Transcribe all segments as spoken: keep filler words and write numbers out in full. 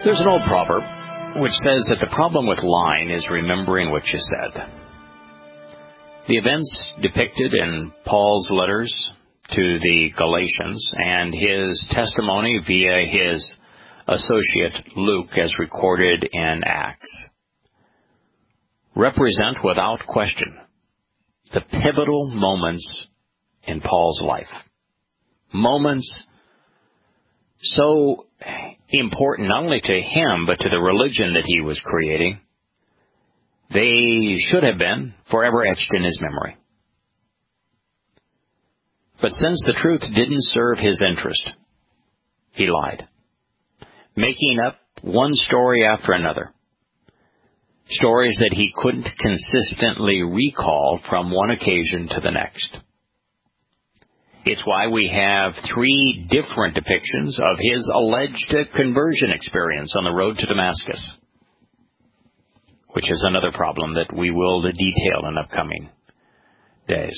There's an old proverb which says that the problem with lying is remembering what you said. The events depicted in Paul's letters to the Galatians and his testimony via his associate Luke as recorded in Acts represent without question the pivotal moments in Paul's life. Moments so important not only to him but to the religion that he was creating. They should have been forever etched in his memory. But since the truth didn't serve his interest, he lied, making up one story after another, stories that he couldn't consistently recall from one occasion to the next. It's why we have three different depictions of his alleged conversion experience on the road to Damascus, which is another problem that we will detail in upcoming days.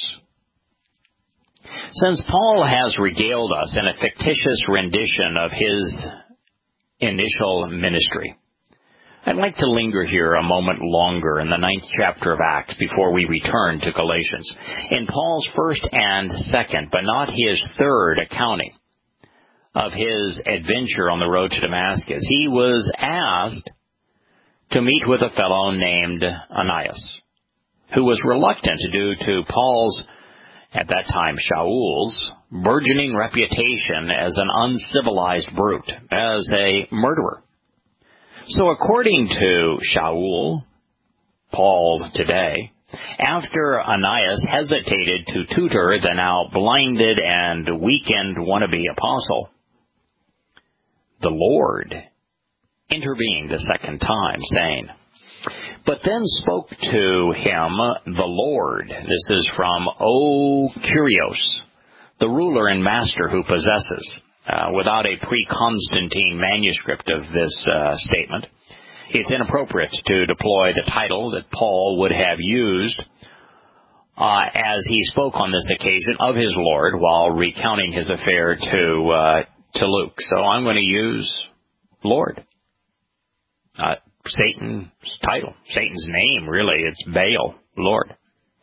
Since Paul has regaled us in a fictitious rendition of his initial ministry, I'd like to linger here a moment longer in the ninth chapter of Acts before we return to Galatians. In Paul's first and second, but not his third accounting of his adventure on the road to Damascus, he was asked to meet with a fellow named Ananias, who was reluctant due to Paul's, at that time Shaul's, burgeoning reputation as an uncivilized brute, as a murderer. So according to Shaul, Paul today, after Ananias hesitated to tutor the now blinded and weakened wannabe apostle, the Lord intervened a second time, saying, "But then spoke to him the Lord." This is from O Kyrios, the ruler and master who possesses, uh, without a pre-Constantine manuscript of this uh, statement. It's inappropriate to deploy the title that Paul would have used uh, as he spoke on this occasion of his Lord while recounting his affair to uh, to Luke. So I'm going to use Lord. Uh, Satan's title, Satan's name, really, it's Baal, Lord.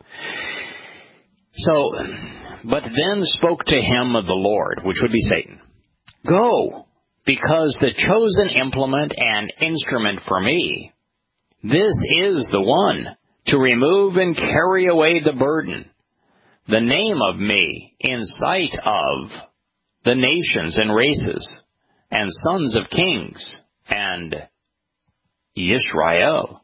So, but then spoke to him of the Lord, which would be Satan. "Go, because the chosen implement and instrument for me, this is the one to remove and carry away the burden, the name of me in sight of the nations and races and sons of kings and Yisrael.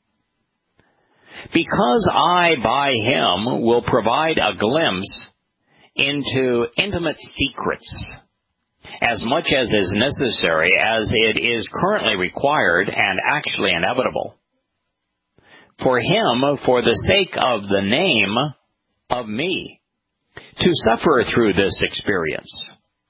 Because I by him will provide a glimpse into intimate secrets, as much as is necessary as it is currently required and actually inevitable. For him, for the sake of the name of me, to suffer through this experience."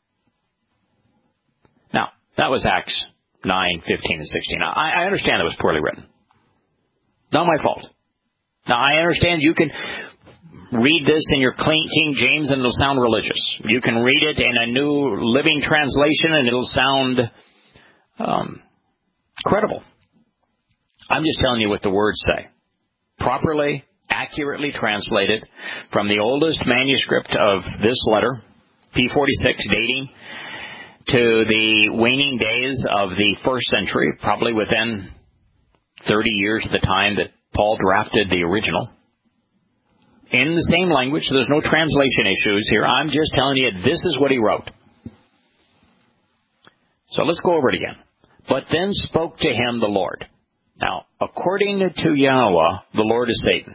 Now, that was Acts nine, fifteen, and sixteen. Now, I, I understand that was poorly written. Not my fault. Now, I understand you can read this in your clean King James and it'll sound religious. You can read it in a New Living Translation and it'll sound um, credible. I'm just telling you what the words say. Properly, accurately translated from the oldest manuscript of this letter, P forty-six, dating to the waning days of the first century, probably within thirty years of the time that Paul drafted the original. In the same language, so there's no translation issues here. I'm just telling you, this is what he wrote. So let's go over it again. "But then spoke to him the Lord." Now, according to Yahweh, the Lord is Satan.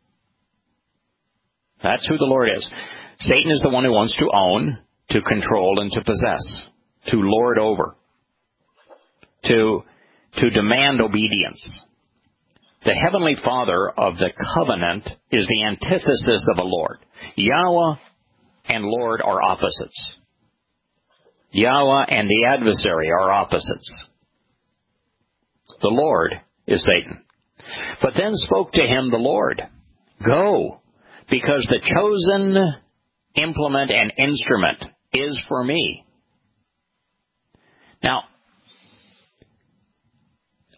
That's who the Lord is. Satan is the one who wants to own, to control, and to possess, to lord over, to, to demand obedience. The Heavenly Father of the covenant is the antithesis of a Lord. Yahweh and Lord are opposites. Yahweh and the adversary are opposites. The Lord is Satan. "But then spoke to him the Lord, Go, because the chosen implement and instrument is for me." Now,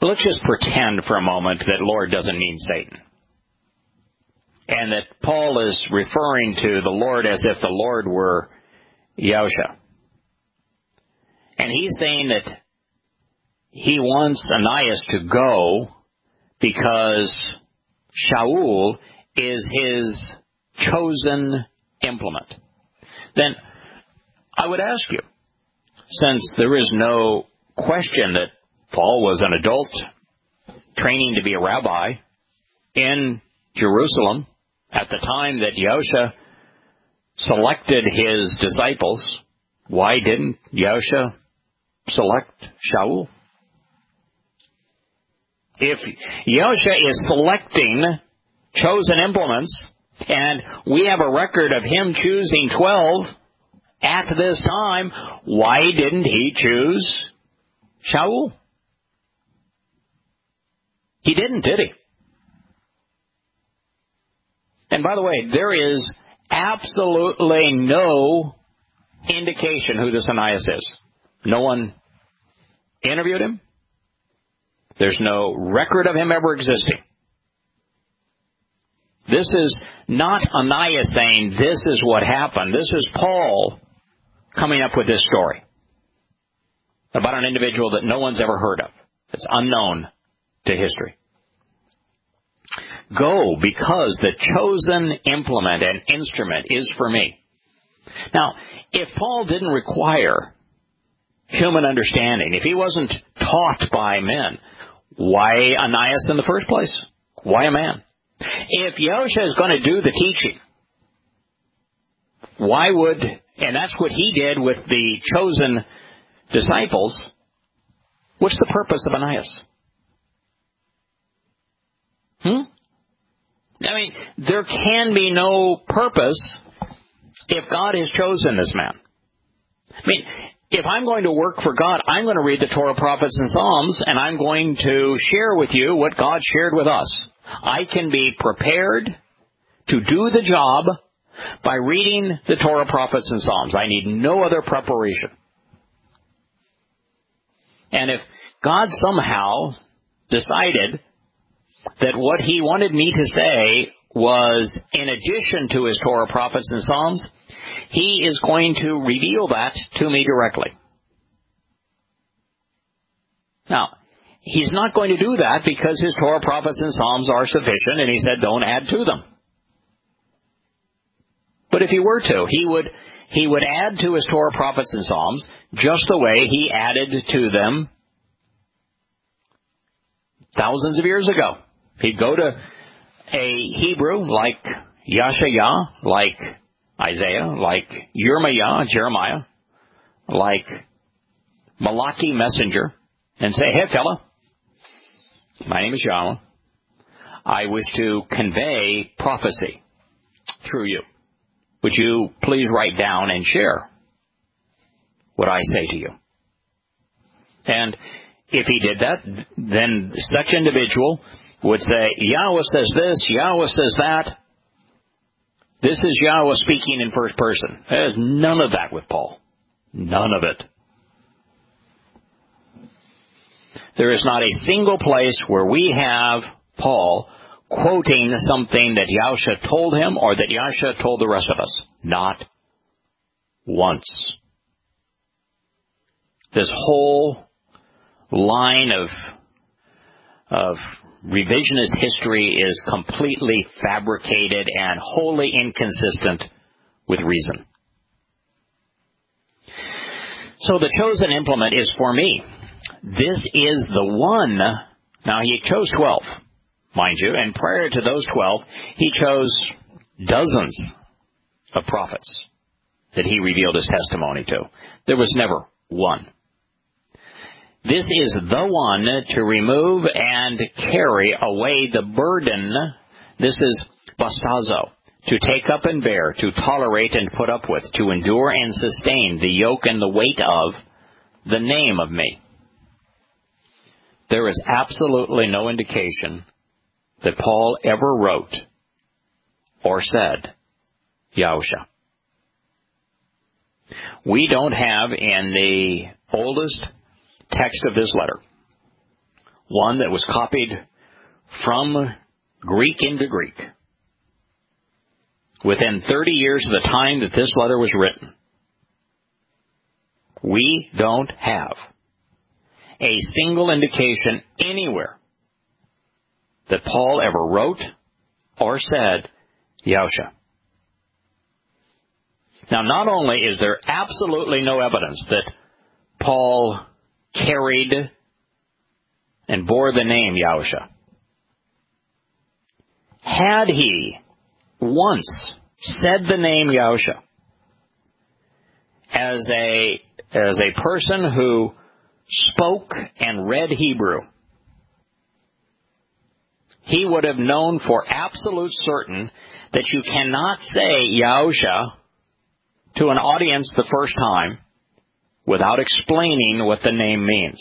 let's just pretend for a moment that Lord doesn't mean Satan. And that Paul is referring to the Lord as if the Lord were Yahusha. And he's saying that he wants Ananias to go because Shaul is his chosen implement. Then I would ask you, since there is no question that Paul was an adult training to be a rabbi in Jerusalem at the time that Yahusha selected his disciples, why didn't Yahusha select Shaul? If Yahusha is selecting chosen implements, and we have a record of him choosing twelve at this time, why didn't he choose Shaul? He didn't, did he? And by the way, there is absolutely no indication who this Ananias is. No one interviewed him. There's no record of him ever existing. This is not Ananias saying, this is what happened. This is Paul coming up with this story about an individual that no one's ever heard of. It's unknown to history. Go, because the chosen implement and instrument is for me. Now, if Paul didn't require human understanding, if he wasn't taught by men, why Ananias in the first place? Why a man? If Yahusha is going to do the teaching, why would, and that's what he did with the chosen disciples, what's the purpose of Ananias? Hmm? I mean, there can be no purpose if God has chosen this man. I mean, if I'm going to work for God, I'm going to read the Torah, prophets, and Psalms, and I'm going to share with you what God shared with us. I can be prepared to do the job by reading the Torah, prophets, and Psalms. I need no other preparation. And if God somehow decided that what he wanted me to say was in addition to his Torah, prophets, and Psalms, he is going to reveal that to me directly. Now, he's not going to do that because his Torah, prophets, and Psalms are sufficient, and he said don't add to them. But if he were to, he would he would add to his Torah, prophets, and Psalms just the way he added to them thousands of years ago. He'd go to a Hebrew like Yashayah, like Isaiah, like Yirmiah, Jeremiah, like Malachi, messenger, and say, hey, fella, my name is Yahweh. I wish to convey prophecy through you. Would you please write down and share what I say to you? And if he did that, then such individual would say, Yahweh says this, Yahweh says that. This is Yahweh speaking in first person. There's none of that with Paul. None of it. There is not a single place where we have Paul quoting something that Yahusha told him or that Yahusha told the rest of us. Not once. This whole line of of revisionist history is completely fabricated and wholly inconsistent with reason. So the chosen implement is for me. This is the one. Now he chose twelve, mind you, and prior to those twelve, he chose dozens of prophets that he revealed his testimony to. There was never one. This is the one to remove and carry away the burden. This is bastazo, to take up and bear, to tolerate and put up with, to endure and sustain the yoke and the weight of the name of me. There is absolutely no indication that Paul ever wrote or said Yahusha. We don't have in the oldest text of this letter one that was copied from Greek into Greek within thirty years of the time that this letter was written. We don't have a single indication anywhere that Paul ever wrote or said Yahusha. Now, not only is there absolutely no evidence that Paul carried and bore the name Yahusha, had he once said the name Yahusha as a as a person who spoke and read Hebrew, he would have known for absolute certain that you cannot say Yahusha to an audience the first time without explaining what the name means.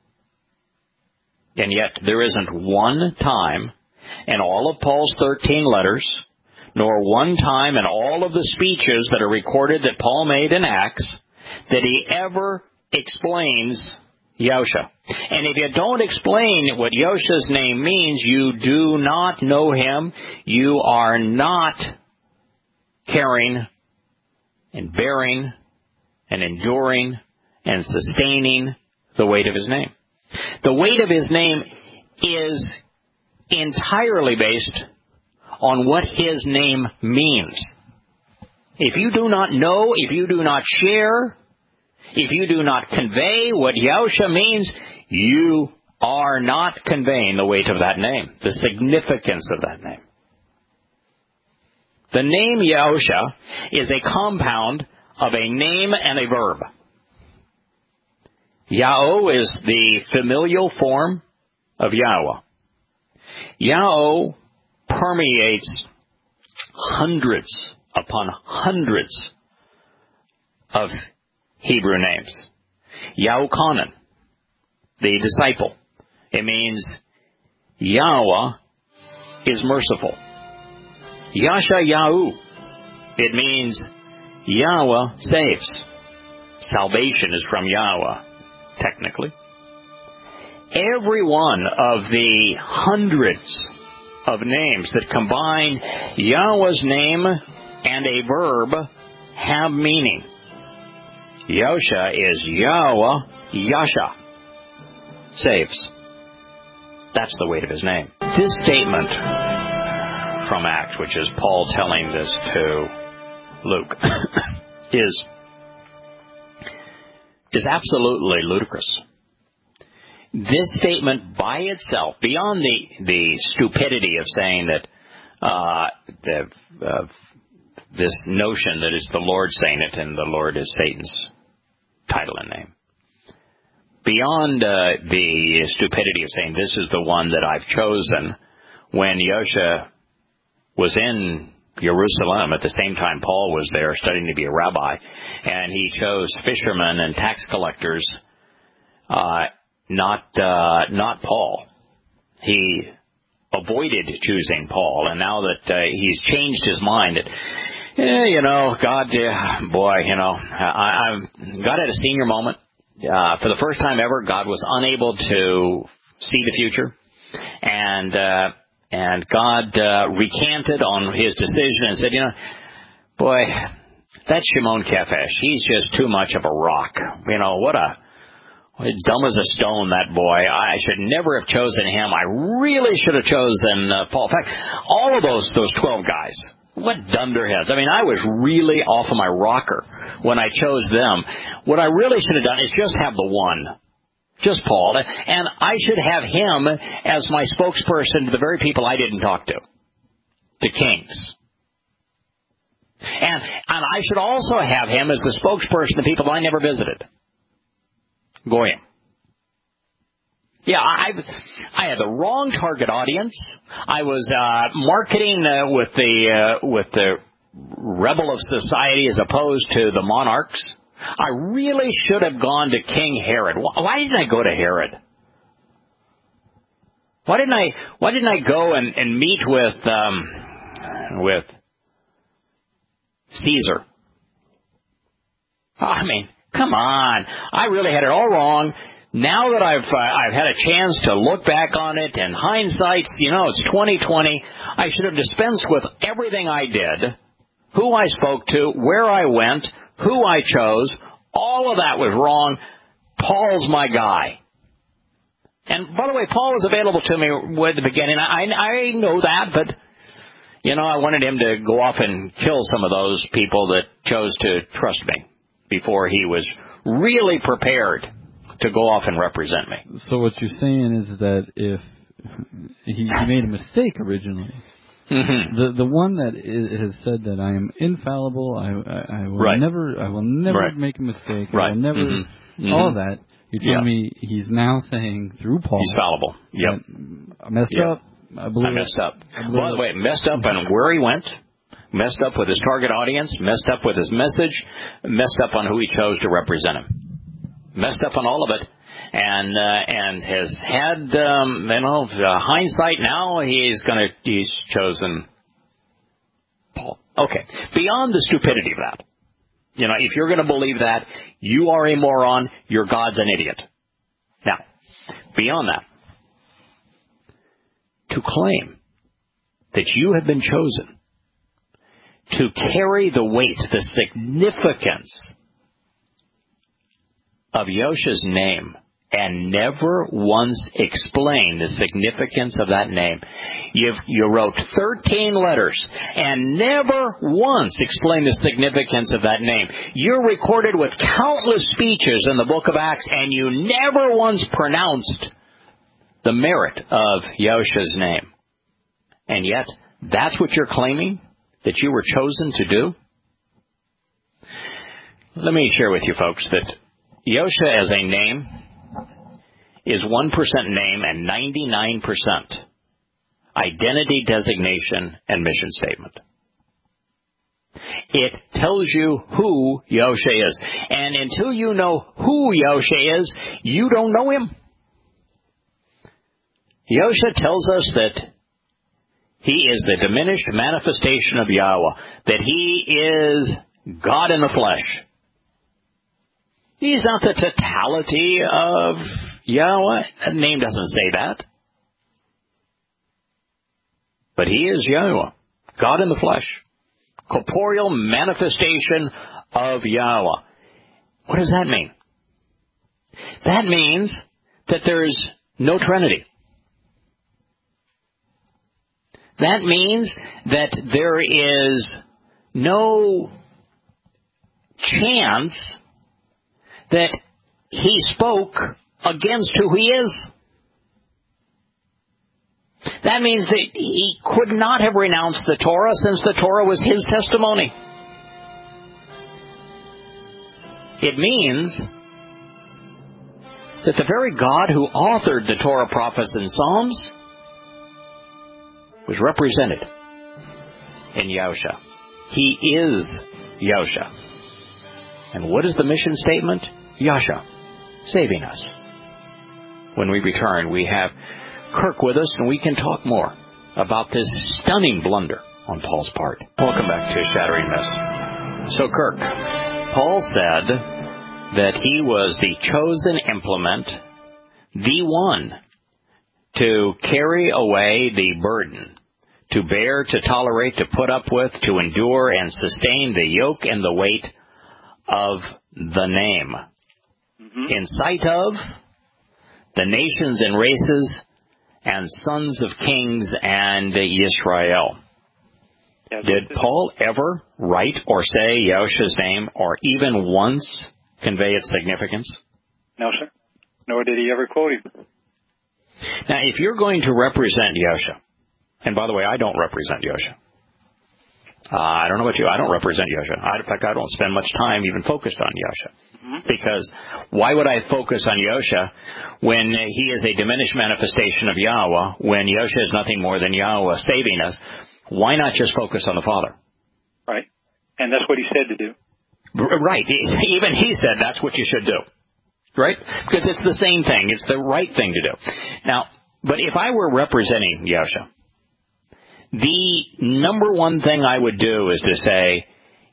And yet there isn't one time in all of Paul's thirteen letters, nor one time in all of the speeches that are recorded that Paul made in Acts, that he ever explains Yahusha. And if you don't explain what Yahusha's name means, you do not know him. You are not carrying and bearing and enduring and sustaining the weight of his name. The weight of his name is entirely based on what his name means. If you do not know, if you do not share, if you do not convey what Yahusha means, you are not conveying the weight of that name, the significance of that name. The name Yahusha is a compound of a name and a verb. Yahweh is the familial form of Yahweh. Yahweh permeates hundreds upon hundreds of Hebrew names. Yahuchanan, the disciple. It means Yahweh is merciful. Yasha Yahu, it means Yahweh saves. Salvation is from Yahweh, technically. Every one of the hundreds of names that combine Yahweh's name and a verb have meaning. Yahusha is Yahweh Yasha, saves. That's the weight of his name. This statement from Acts, which is Paul telling this to Luke, is, is absolutely ludicrous. This statement by itself, beyond the, the stupidity of saying that uh, the, uh, this notion that it's the Lord saying it and the Lord is Satan's title and name, beyond uh, the stupidity of saying this is the one that I've chosen, when Yahusha was in Jerusalem at the same time Paul was there studying to be a rabbi, and he chose fishermen and tax collectors, uh, not uh, not Paul. He avoided choosing Paul, and now that uh, he's changed his mind, that eh, you know, God, uh, boy, you know, I, I God had a senior moment. Uh, for the first time ever, God was unable to see the future, and uh, and God uh, recanted on his decision and said, you know, boy, that Shimon Kefesh, he's just too much of a rock. You know, what a dumb as a stone, that boy. I should never have chosen him. I really should have chosen uh, Paul. In fact, all of those those twelve guys, what dunderheads. I mean, I was really off of my rocker when I chose them. What I really should have done is just have the one, just Paul, and I should have him as my spokesperson to the very people I didn't talk to, to kings. And, and I should also have him as the spokesperson to people I never visited. Goyim. Yeah, I I had the wrong target audience. I was uh, marketing uh, with the uh, with the rebel of society as opposed to the monarchs. I really should have gone to King Herod. Why didn't I go to Herod? Why didn't I Why didn't I go and, and meet with um, with Caesar? I mean, come on. I really had it all wrong. now that I've uh, I've had a chance to look back on it, and hindsight, you know, it's twenty twenty, I should have dispensed with everything I did, who I spoke to, where I went, who I chose. All of that was wrong. Paul's my guy. And by the way, Paul was available to me at the beginning. I, I know that, but, you know, I wanted him to go off and kill some of those people that chose to trust me before he was really prepared to go off and represent me. So what you're saying is that if he made a mistake originally, mm-hmm. the the one that is, has said that I am infallible, I I, I will right. never I will never right. make a mistake, right. I will never mm-hmm. Mm-hmm. all of that. You're telling yeah. me he's now saying through Paul he's fallible. Yep. I messed yep. up. I, blew I messed it. up. I blew By the way, messed up on where he went. Messed up with his target audience, messed up with his message, messed up on who he chose to represent him. Messed up on all of it, and uh, and has had, um, you know, uh, hindsight now, he's going to, he's chosen Paul. Okay, beyond the stupidity of that, you know, if you're going to believe that, you are a moron, your God's an idiot. Now, beyond that, to claim that you have been chosen to carry the weight, the significance of Yosha's name, and never once explain the significance of that name. You've, you wrote thirteen letters and never once explained the significance of that name. You're recorded with countless speeches in the book of Acts, and you never once pronounced the merit of Yosha's name. And yet, that's what you're claiming that you were chosen to do? Let me share with you folks that Yosha as a name is one percent name and ninety-nine percent identity, designation, and mission statement. It tells you who Yosha is. And until you know who Yosha is, you don't know him. Yosha tells us that he is the diminished manifestation of Yahweh, that he is God in the flesh. He's not the totality of Yahweh. That name doesn't say that. But he is Yahweh, God in the flesh, corporeal manifestation of Yahweh. What does that mean? That means that there's no Trinity. That means that there is no chance that he spoke against who he is. That means that he could not have renounced the Torah, since the Torah was his testimony. It means that the very God who authored the Torah, prophets, and Psalms was represented in Yosha. He is Yosha. And what is the mission statement? Yosha, saving us. When we return, we have Kirk with us, and we can talk more about this stunning blunder on Paul's part. Welcome back to Shattering Myths. So, Kirk, Paul said that he was the chosen implement, the one to carry away the burden, to bear, to tolerate, to put up with, to endure, and sustain the yoke and the weight of the name. Mm-hmm. In sight of the nations and races and sons of kings and Yisrael. Yes, Did Paul ever write or say Yosha's name, or even once convey its significance? No, sir. Nor did he ever quote him. Now, if you're going to represent Yosha, and by the way, I don't represent Yosha. Uh, I don't know about you. I don't represent Yosha. I, in fact, I don't spend much time even focused on Yosha. Mm-hmm. Because why would I focus on Yosha when he is a diminished manifestation of Yahweh, when Yosha is nothing more than Yahweh saving us? Why not just focus on the Father? Right. And that's what he said to do. Right. Even he said that's what you should do. Right? Because it's the same thing. It's the right thing to do. Now, but if I were representing Yosha, the number one thing I would do is to say,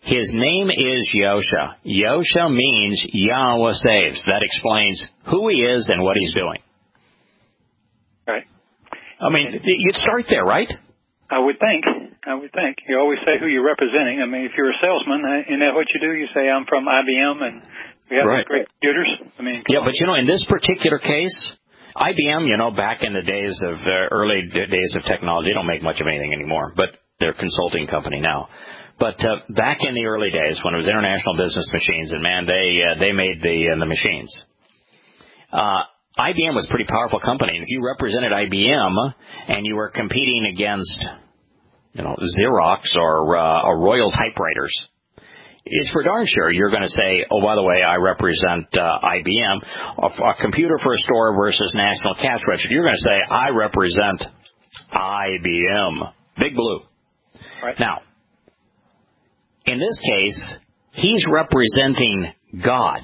His name is Yosha. Yosha means Yahweh saves. That explains who he is and what he's doing. Right. I mean, you'd start there, right? I would think. I would think. You always say who you're representing. I mean, if you're a salesman, isn't that what you do? You say, I'm from I B M, and we have right. these great computers. I mean, yeah, on. but, you know, in this particular case, I B M, you know, back in the days of uh, early days of technology, they don't make much of anything anymore, but they're a consulting company now. But uh, back in the early days when it was International Business Machines, and, man, they uh, they made the uh, the machines. Uh I B M was a pretty powerful company, and if you represented I B M and you were competing against, you know, Xerox or, uh, or Royal Typewriters, it's for darn sure you're going to say, oh, by the way, I represent uh, I B M. A, a computer for a store versus National Cash Register, you're going to say, I represent I B M. Big Blue. Right. Now, in this case, he's representing God.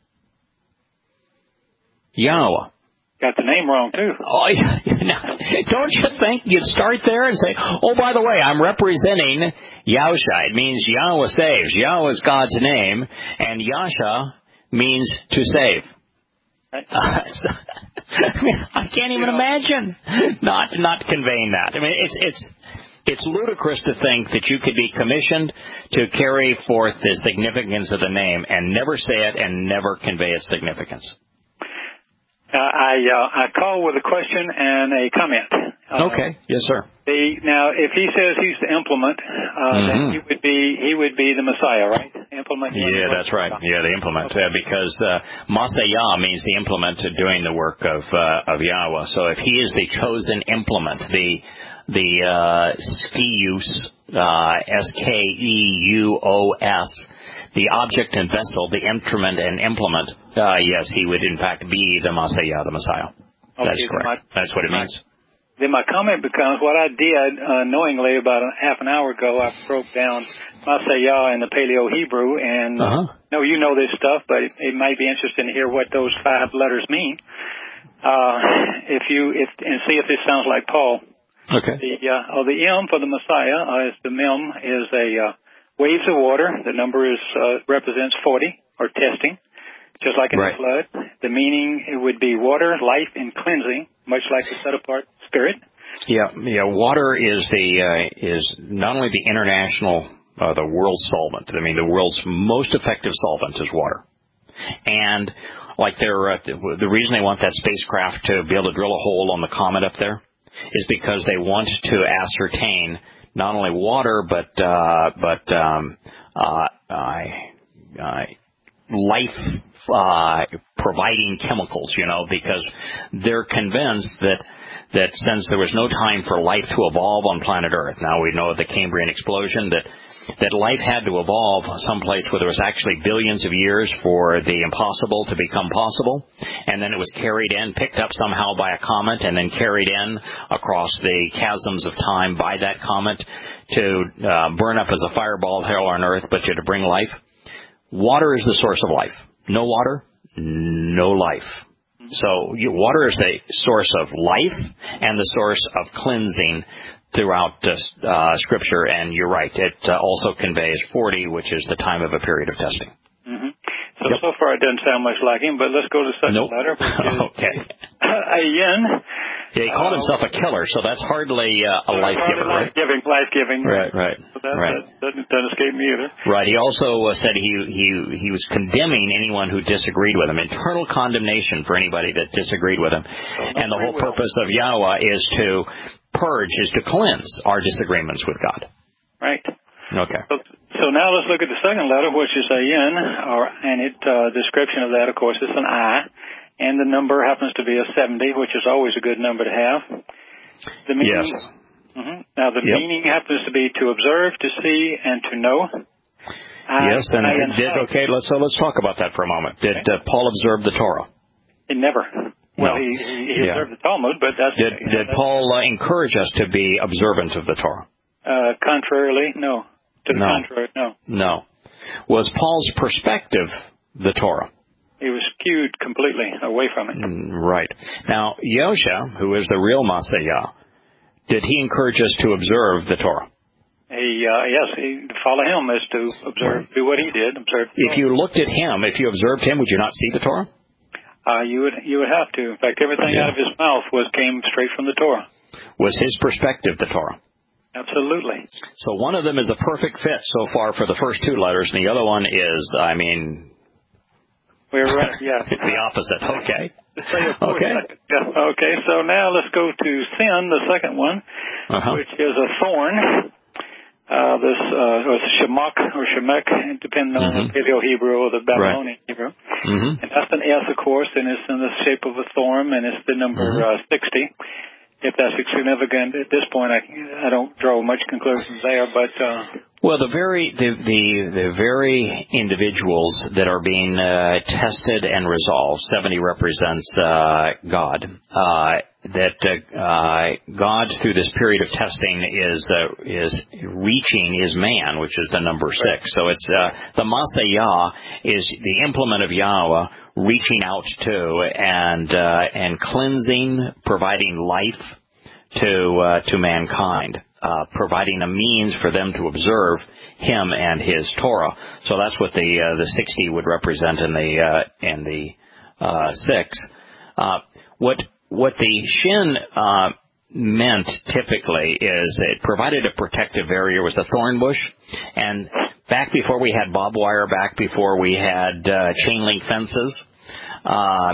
Yahweh. Got the name wrong, too. Oh, don't you think you'd start there and say, oh, by the way, I'm representing Yahusha. It means Yahweh saves. Yahweh is God's name, and Yasha means to save. Right. Uh, so, I can't even you know. imagine not not conveying that. I mean, it's it's it's ludicrous to think that you could be commissioned to carry forth the significance of the name and never say it and never convey its significance. Uh, I uh, I call with a question and a comment. Uh, okay. Yes, sir. The, now, if he says he's the implement, uh, mm-hmm. then he would be he would be the Messiah, right? Implement. Yeah, that's right. Yeah, the implement, okay. uh, because uh, Masayah means the implement doing the work of uh, of Yahweh. So if he is the chosen implement, the the uh, Skeus, uh, S K E U O S. The object and vessel, the instrument and implement, uh, yes, he would in fact be the Messiah, the Messiah. Okay, that's correct. My, That's what it my, means. Then my comment becomes, what I did uh, knowingly about a half an hour ago, I broke down Messiah in the Paleo-Hebrew, and uh, uh-huh. no, you know this stuff, but it, it might be interesting to hear what those five letters mean. Uh, if you if and see if this sounds like Paul. Okay. The uh, oh, the M for the Messiah uh, is the Mem is a uh, waves of water. The number is uh, represents forty, or testing, just like in right. the flood. The meaning, it would be water, life, and cleansing, much like the set-apart spirit. Yeah, yeah. Water is the uh, is not only the international, uh, the world's solvent. I mean, the world's most effective solvent is water. And like they're uh, the reason they want that spacecraft to be able to drill a hole on the comet up there is because they want to ascertain not only water, but uh, but um, uh, uh, life uh, providing chemicals. You know, because they're convinced that that since there was no time for life to evolve on planet Earth, now we know the Cambrian explosion that that life had to evolve someplace where there was actually billions of years for the impossible to become possible, and then it was carried in, picked up somehow by a comet, and then carried in across the chasms of time by that comet to uh, burn up as a fireball here on Earth, but to bring life. Water is the source of life. No water, no life. So you, water is the source of life and the source of cleansing throughout uh, uh, Scripture, and you're right. It uh, also conveys forty, which is the time of a period of testing. Mm-hmm. So, yep. so far it doesn't sound much like him, but let's go to the second nope. letter. okay. Ayin. Yeah, he called uh, himself a killer, so that's hardly uh, a life giver, right? Life-giving, life-giving. Right, right. So that, right. that doesn't, doesn't escape me either. Right. He also uh, said he he he was condemning anyone who disagreed with him, eternal condemnation for anybody that disagreed with him. So and the whole will. purpose of Yahweh is to purge, is to cleanse our disagreements with God. Right. Okay. So, so now let's look at the second letter, which is Ayin, or and it uh, description of that, of course, is an I. And the number happens to be a seventy, which is always a good number to have. The meaning, yes. Mm-hmm. Now, the yep. meaning happens to be to observe, to see, and to know. I, yes, and I did, okay, let's, so let's talk about that for a moment. Did okay. uh, Paul observe the Torah? He never. Well, no. he, he yeah. observed the Talmud, but that's... Did, you know, did that's, Paul uh, encourage us to be observant of the Torah? Uh, contrarily, no. To the no. contrary, no. No. Was Paul's perspective the Torah? He was skewed completely away from it. Right. Now, Yosha, who is the real Messiah, did he encourage us to observe the Torah? He, uh, yes, he, to follow him is to observe, do what he did, observe. If you looked at him, if you observed him, would you not see the Torah? Uh, you would, you would have to. In fact, everything yeah. out of his mouth was came straight from the Torah. Was his perspective the Torah? Absolutely. So one of them is a perfect fit so far for the first two letters, and the other one is, I mean, we're right. Yeah, the opposite. Okay. Okay. Yeah. Okay. So now let's go to sin, the second one, uh-huh. which is a thorn. Uh, this uh, was Shemak or Shemek, depending on mm-hmm. the Paleo-Hebrew or the Babylonian right. Hebrew. Mm-hmm. And that's an S, of course, and it's in the shape of a thorn, and it's the number mm-hmm. uh, sixty. If that's significant at this point, I, I don't draw much conclusions there, but... Uh, well, the very the, the the very individuals that are being uh, tested and resolved, seventy represents uh, God. Uh, that uh, uh, God, through this period of testing, is uh, is reaching is man, which is the number six. So it's uh, the Masa Yah is the implement of Yahweh reaching out to and uh, and cleansing, providing life to uh, to mankind. Uh, providing a means for them to observe him and his Torah. So that's what the uh, the sixty would represent in the uh, in the uh, six. Uh, what what the Shin uh, meant typically is it provided a protective area. It was a thorn bush, and back before we had barbed wire, back before we had uh, chain link fences. Uh,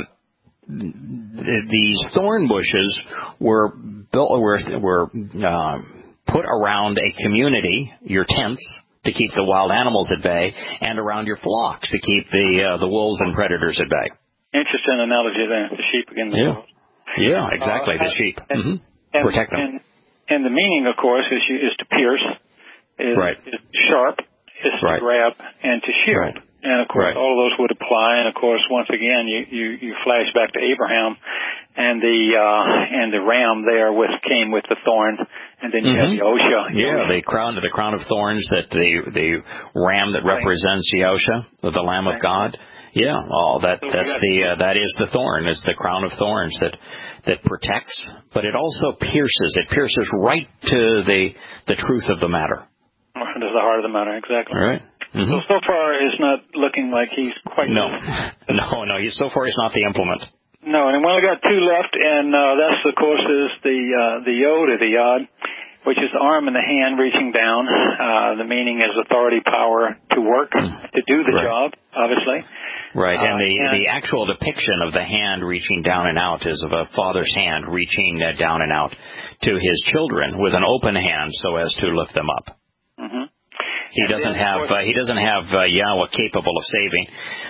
these thorn bushes were built were were uh, put around a community, your tents, to keep the wild animals at bay, and around your flocks to keep the uh, the wolves and predators at bay. Interesting analogy there, the sheep against the yeah. wolves. Yeah, exactly, uh, the sheep. And, mm-hmm. and, Protect them. And, and the meaning, of course, is, is to pierce, is, right. is sharp, is right. to grab, and to shield. Right. And, of course, right. all of those would apply. And, of course, once again, you, you, you flash back to Abraham, and the uh, and the ram there with came with the thorn, and then you mm-hmm. have Yosha. Yeah, the crown, the crown of thorns, that the the ram that represents Yosha, the Lamb of God. Yeah, all that that's the uh, that is the thorn. It's the crown of thorns that that protects, but it also pierces. It pierces right to the the truth of the matter. Right to the heart of the matter, exactly. All right. Mm-hmm. So, so far, it's not looking like he's quite... No, no, no. He's, so far, he's not the implement. No, and we only got two left, and uh, that's, of course, is the uh, the Yod or the Yod, which is the arm and the hand reaching down. Uh, the meaning is authority, power to work, to do the right. job, obviously. Right, and uh, the and the actual depiction of the hand reaching down and out is of a father's hand reaching uh, down and out to his children with an open hand so as to lift them up. Mm-hmm. He doesn't have uh, he doesn't have uh, Yahweh capable of saving,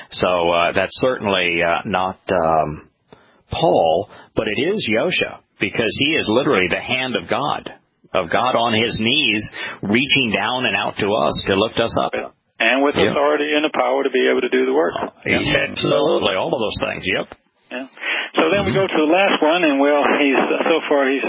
so uh, that's certainly uh, not um, Paul, but it is Yosha, because he is literally the hand of God, of God on his knees, reaching down and out to us to lift us up, and with yeah. authority and the power to be able to do the work. Oh, yeah. Absolutely, all of those things. Yep. Yeah. So then we go to the last one, and well, he's uh, so far he's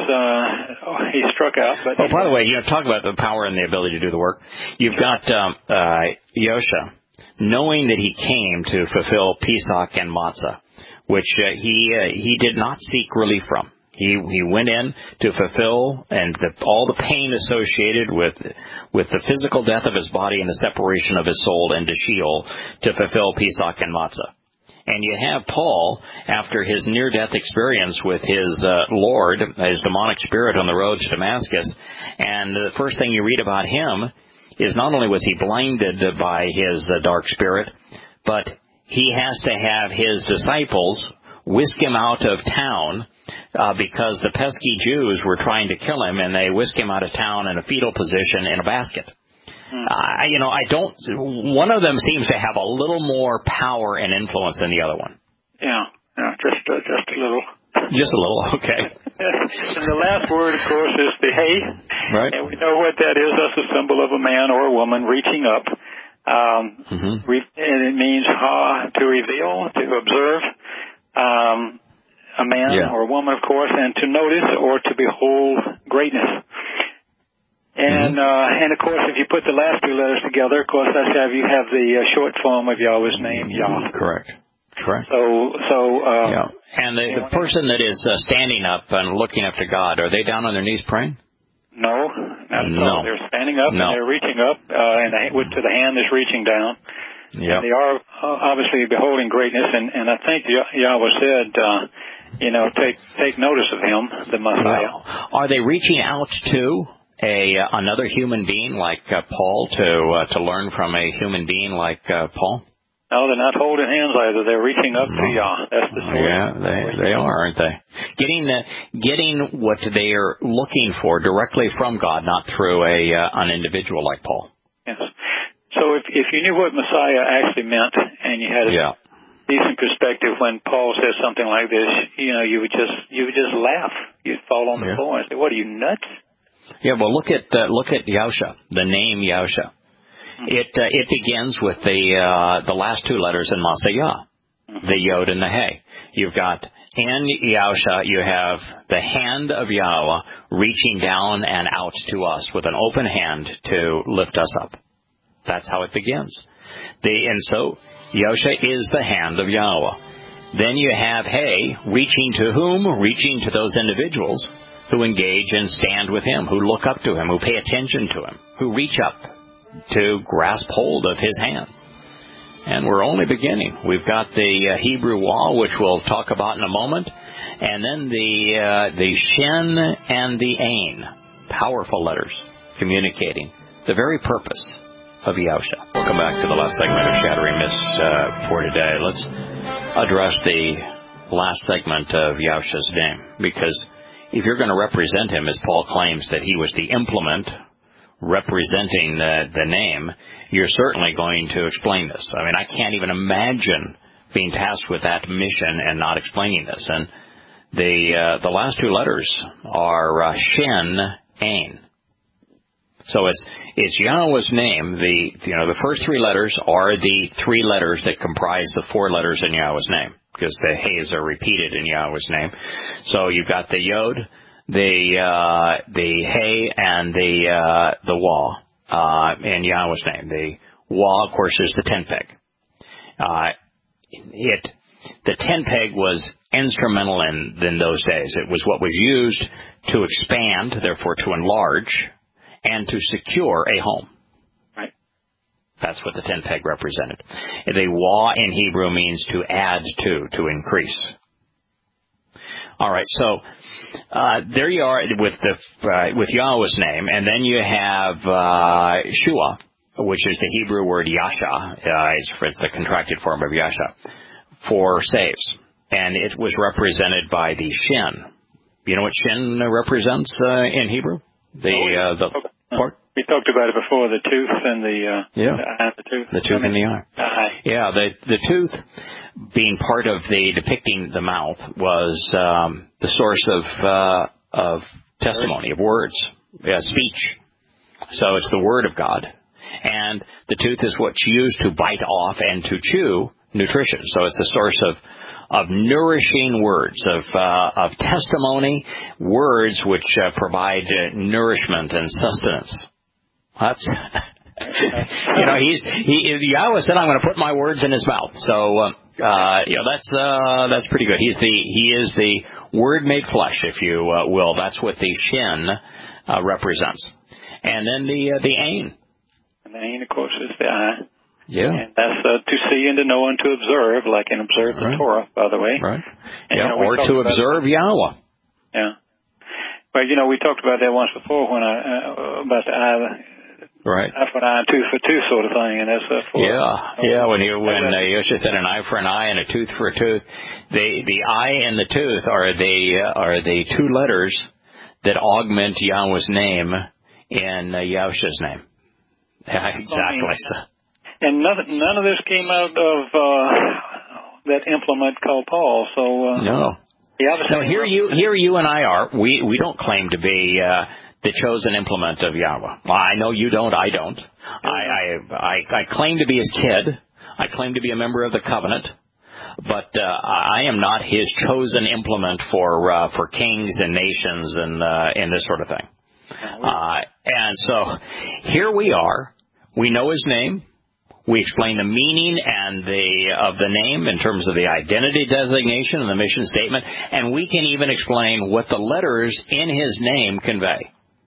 uh, he's struck out. But oh, by the way, you know, talk about the power and the ability to do the work. You've got um, uh, Yosha, knowing that he came to fulfill Pesach and Matzah, which uh, he uh, he did not seek relief from. He he went in to fulfill and the, all the pain associated with with the physical death of his body and the separation of his soul into Sheol to fulfill Pesach and Matzah. And you have Paul, after his near-death experience with his uh, Lord, his demonic spirit on the road to Damascus, and the first thing you read about him is not only was he blinded by his uh, dark spirit, but he has to have his disciples whisk him out of town uh, because the pesky Jews were trying to kill him, and they whisk him out of town in a fetal position in a basket. Uh, you know, I don't, one of them seems to have a little more power and influence than the other one. Yeah, yeah, just, uh, just a little. Just a little, okay. And the last word, of course, is the hey. Right. And we know what that is. That's a symbol of a man or a woman reaching up. Um, mm-hmm. re- and it means ha, to reveal, to observe, um, a man yeah. or a woman, of course, and to notice or to behold greatness. And, mm-hmm. uh, and of course, if you put the last two letters together, of course, that's how you have the uh, short form of Yahweh's name, Yah. Correct. Correct. So, so, uh, yeah. And the, the person that is uh, standing up and looking up to God, are they down on their knees praying? No, not at all. No. They're standing up no. and they're reaching up, uh, and the, with, to the hand that's reaching down. Yep. They are uh, obviously beholding greatness, and, and I think Yahweh said, uh, you know, take take notice of him, the Messiah. Well, are they reaching out to a uh, another human being like uh, Paul to uh, to learn from a human being like uh, Paul? No, they're not holding hands either. They're reaching up to Yah. That's the story. Yeah, they they are, aren't they? Getting the, getting what they are looking for directly from God, not through a uh, an individual like Paul. Yes. So if if you knew what Messiah actually meant, and you had a yeah. decent perspective when Paul says something like this, you know, you would just you would just laugh. You'd fall on the yeah. floor and say, "What are you, nuts?" Yeah. Well, look at uh, look at Yahusha, the name Yahusha. It uh, it begins with the uh, the last two letters in Masayah, mm-hmm. the Yod and the Hey. You've got in Yahusha, you have the hand of Yahweh reaching down and out to us with an open hand to lift us up. That's how it begins. The and so Yahusha is the hand of Yahweh. Then you have Hey reaching to whom? Reaching to those individuals who engage and stand with him, who look up to him, who pay attention to him, who reach up to grasp hold of his hand. And we're only beginning. We've got the uh, Hebrew Wah, which we'll talk about in a moment, and then the uh, the Shin and the Ain, powerful letters communicating the very purpose of Yahusha. Welcome back to the last segment of Shattering Myths uh, for today. Let's address the last segment of Yahusha's name, because if you're going to represent him, as Paul claims that he was the implement representing the, the name, you're certainly going to explain this. I mean, I can't even imagine being tasked with that mission and not explaining this. And the uh, the last two letters are uh, Shin, Ain. So it's it's Yahweh's name. The you know the first three letters are the three letters that comprise the four letters in Yahweh's name, because the Heys are repeated in Yahweh's name. So you've got the Yod, the uh, the Hey, and the uh, the Wah uh, in Yahweh's name. The Wah, of course, is the ten peg. Uh, it the ten peg was instrumental in in those days. It was what was used to expand, therefore to enlarge, and to secure a home. Right. That's what the ten peg represented. The Wah in Hebrew means to add to, to increase. All right, so uh, there you are with the uh, with Yahweh's name, and then you have uh, Shua, which is the Hebrew word Yasha. Uh, it's, it's the contracted form of Yasha, for saves, and it was represented by the Shin. You know what Shin represents uh, in Hebrew? The uh, the part. We talked about it before. The tooth and the uh, yeah, the, eye, the tooth. The tooth I mean, and the eye. eye. Yeah, the the tooth being part of the depicting the mouth was um, the source of uh, of testimony, of words, yeah, speech. So it's the word of God, and the tooth is what's used to bite off and to chew nutrition. So it's a source of of nourishing words, of uh, of testimony, words which uh, provide uh, nourishment and sustenance. That's, you know, he's he. Yahweh said, "I'm going to put my words in his mouth." So, uh, uh, you know, that's uh, that's pretty good. He's the he is the Word made flesh, if you uh, will. That's what the Shin uh, represents, and then the uh, the Ain. And the Ain, of course, is the eye. Yeah. And that's uh, to see and to know and to observe, like in observe the right. Torah, by the way. Right. And, yeah, you know, or to observe Yahweh. Yeah. But, you know, we talked about that once before when I, uh, about the eye, right. eye for an eye, tooth for tooth sort of thing. And that's uh, for, yeah, uh, yeah. When you when uh, Yosha said an eye for an eye and a tooth for a tooth, the the eye and the tooth are the uh, are the two letters that augment Yahweh's name in uh, Yahusha's name. Yeah, exactly. So. And none, none of this came out of uh, that implement called Paul. So uh, no, no. Here you, here you and I are. We we don't claim to be uh, the chosen implement of Yahweh. Well, I know you don't. I don't. I, I I I claim to be his kid. I claim to be a member of the covenant. But uh, I am not his chosen implement for uh, for kings and nations and uh, and this sort of thing. Uh, and so here we are. We know his name. We explain the meaning and the of the name in terms of the identity designation and the mission statement, and we can even explain what the letters in his name convey.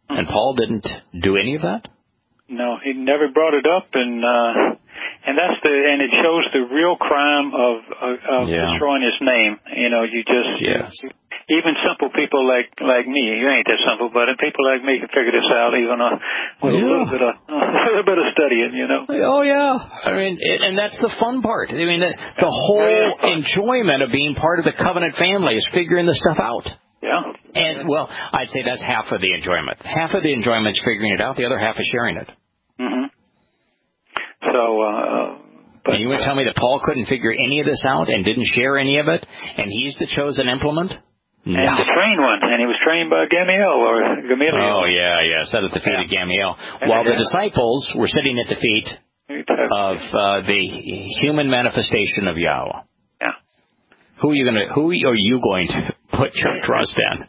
And Paul didn't do any of that? No, he never brought it up, and uh, and that's the and it shows the real crime of of, of yeah. destroying his name. You know, you just yes. you, even simple people like like me, you ain't that simple, but people like me can figure this out even uh, with yeah. a little bit of a little bit of studying. You know. Oh yeah, I mean, it, and that's the fun part. I mean, the, the whole enjoyment of being part of the covenant family is figuring this stuff out. Yeah. And, well, I'd say that's half of the enjoyment. Half of the enjoyment is figuring it out. The other half is sharing it. Mm-hmm. So, uh... But, and you would tell me that Paul couldn't figure any of this out and didn't share any of it, and he's the chosen implement? And no. the trained one, and he was trained by Gamaliel, or Gamaliel. Oh, yeah, yeah, sat at the feet yeah. of Gamaliel. While the disciples were sitting at the feet of uh, the human manifestation of Yahweh. Yeah. Who are you going to, who are you going to put your trust in?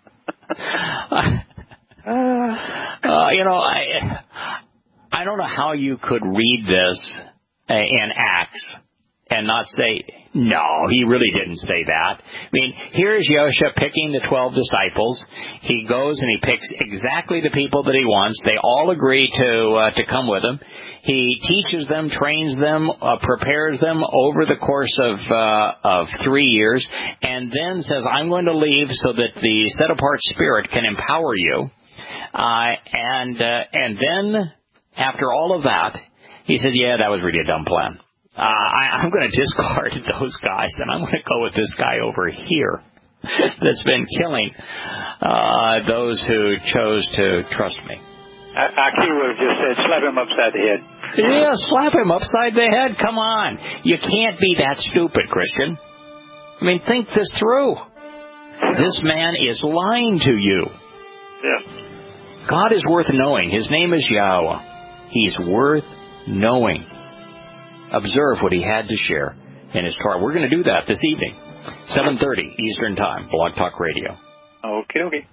uh, you know, I I don't know how you could read this uh, in Acts and not say, no, he really didn't say that. I mean, here's Yosha picking the twelve disciples. He goes and he picks exactly the people that he wants. They all agree to uh, to come with him. He teaches them, trains them, uh, prepares them over the course of uh, of three years, and then says, I'm going to leave so that the set-apart Spirit can empower you. Uh, and uh, and then, after all of that, he said, yeah, that was really a dumb plan. Uh, I, I'm going to discard those guys, and I'm going to go with this guy over here that's been killing uh, those who chose to trust me. Aki would have just said, slap him upside the head. Yeah, slap him upside the head. Come on. You can't be that stupid, Christian. I mean, think this through. This man is lying to you. Yeah. God is worth knowing. His name is Yahweh. He's worth knowing. Observe what he had to share in his Torah. We're going to do that this evening, seven thirty Eastern Time, Blog Talk Radio. Okay, okay.